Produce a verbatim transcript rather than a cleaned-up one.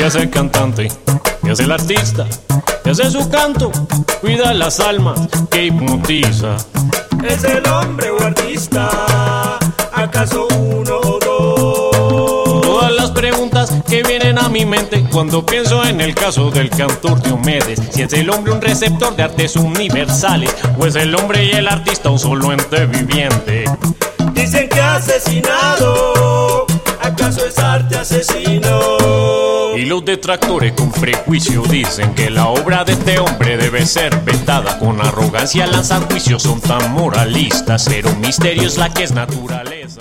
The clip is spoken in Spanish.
¿Qué hace el cantante? ¿Qué hace el artista? ¿Qué hace su canto? Cuida las almas que hipnotiza. ¿Es el hombre o artista? ¿Acaso uno o dos? Todas las preguntas que vienen a mi mente cuando pienso en el caso del cantor Diomedes. Si es el hombre un receptor de artes universales, o es el hombre y el artista un solo ente viviente. Dicen que ha asesinado, ¿acaso es arte asesino? Y los detractores con prejuicio dicen que la obra de este hombre debe ser vetada. Con arrogancia lanzan juicios, son tan moralistas, pero misterio es la que es naturaleza.